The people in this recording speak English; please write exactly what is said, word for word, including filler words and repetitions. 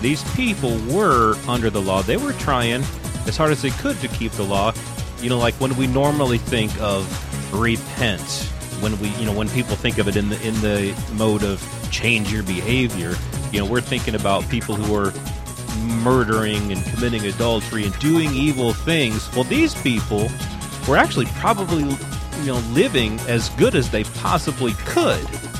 these people were under the law. They were trying as hard as they could to keep the law. You know, like when we normally think of repent, when we, you know, when people think of it in the in the mode of change your behavior, you know, we're thinking about people who are murdering and committing adultery and doing evil things. Well, these people were actually probably, you know, living as good as they possibly could.